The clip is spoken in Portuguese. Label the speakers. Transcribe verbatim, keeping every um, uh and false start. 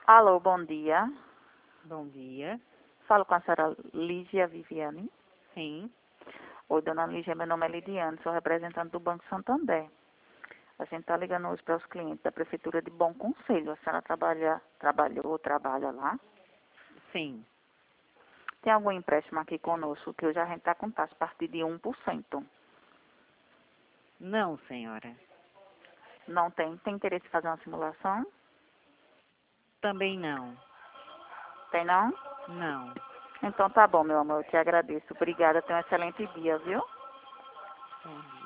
Speaker 1: Alô, bom dia.
Speaker 2: Bom dia.
Speaker 1: Falo com a senhora Lígia Viviane.
Speaker 2: Sim.
Speaker 1: Oi, dona Lígia, meu nome é Lidiane, sou representante do Banco Santander. A gente está ligando hoje para os clientes da Prefeitura de Bom Conselho. A senhora trabalha, trabalhou, trabalha lá?
Speaker 2: Sim.
Speaker 1: Tem algum empréstimo aqui conosco que hoje a gente está com taxa a partir de um por cento?
Speaker 2: Não, senhora.
Speaker 1: Não tem? Tem interesse em fazer uma simulação?
Speaker 2: Também não.
Speaker 1: Tem não?
Speaker 2: Não.
Speaker 1: Então tá bom, meu amor, eu te agradeço. Obrigada, tenha um excelente dia, viu?
Speaker 2: Bom dia.